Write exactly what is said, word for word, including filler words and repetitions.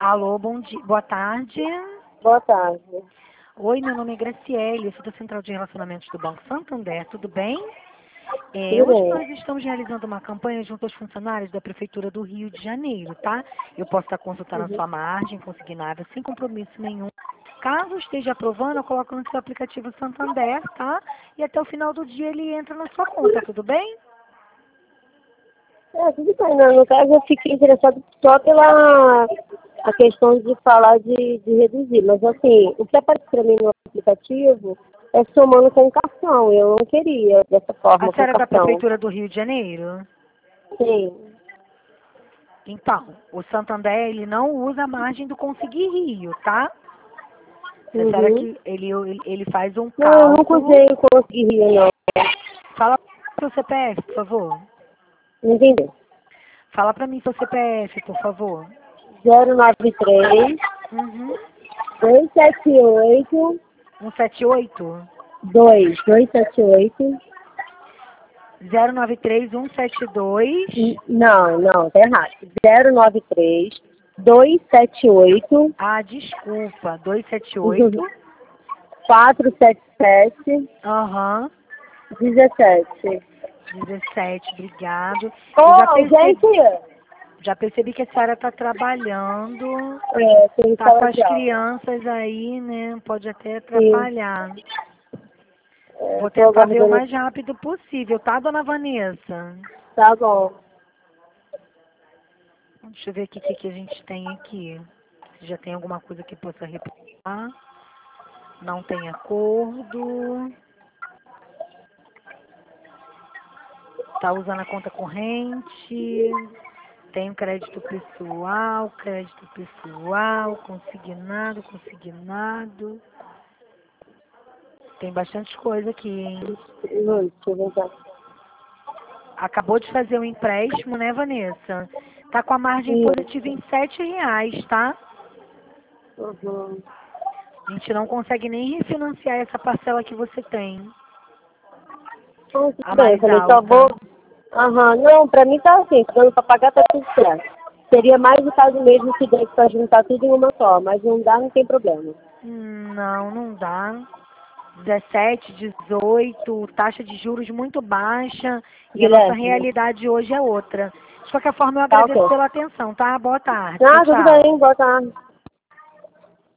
Alô, bom dia. Boa tarde. Boa tarde. Oi, meu nome é Graciele, eu sou da Central de Relacionamentos do Banco Santander, tudo bem? É, Tudo hoje bem. nós estamos realizando uma campanha junto aos funcionários da Prefeitura do Rio de Janeiro, tá? Eu posso estar consultando a Uhum. sua margem consignada sem compromisso nenhum. Caso esteja aprovando, eu coloco no seu aplicativo Santander, tá? E até o final do dia ele entra na sua conta, tudo bem? É, tudo bem. né? No caso, eu fiquei interessado só pela a questão de falar de, de reduzir. Mas, assim, o que aparece para mim no aplicativo é somando com o cartão. Eu não queria dessa A forma com o senhora é da cartão. Prefeitura do Rio de Janeiro? Sim. Então, o Santander, ele não usa a margem do Conseguir Rio, tá? A senhora Uhum. que ele, ele ele faz um Não, eu nunca cálculo. usei o Conseguir Rio, não. Fala seu C P F, por favor. Não entendi. Fala pra mim seu C P F, por favor. zero nove três, Uhum. dois sete oito, cento e setenta e oito? dois dois sete oito. zero nove três um sete dois. N- Não, não, tá errado. zero nove três, dois sete oito, Ah, desculpa. duzentos e setenta e oito. quatro sete sete, Aham. dezessete. dezessete, obrigado. Eu já Ô, percebi, gente! já percebi que a senhora está trabalhando. É, tem Tá com sala as de aula. crianças aí, né? Pode até Sim. atrapalhar. É, Vou tô tentar ver o aguardando. mais rápido possível, tá, dona Vanessa? Tá bom. Deixa eu ver aqui o que, que a gente tem aqui. Se já tem alguma coisa que possa reparar. Não tem acordo. Tá usando a conta corrente. Tem o crédito pessoal, crédito pessoal, consignado, consignado. Tem bastante coisa aqui, hein? Hum, Deixa eu ver já. Acabou de fazer um empréstimo, né, Vanessa? Tá com a margem Sim. positiva em sete reais, tá? Uhum. A gente não consegue nem refinanciar essa parcela que você tem, Então, a tudo bem, eu mais falei, só vou. alta. Aham, não, pra mim tá assim, dando pra pagar tá tudo certo. Seria mais o caso mesmo se desse pra juntar tudo em uma só, mas não dá, não tem problema. Hum, Não, não dá. dezessete, dezoito, taxa de juros muito baixa e a nossa Guilherme, realidade hoje é outra. De qualquer forma, eu tá agradeço ok. pela atenção, tá? Boa tarde. Tchau, Ah, tudo tchau. bem, boa tarde.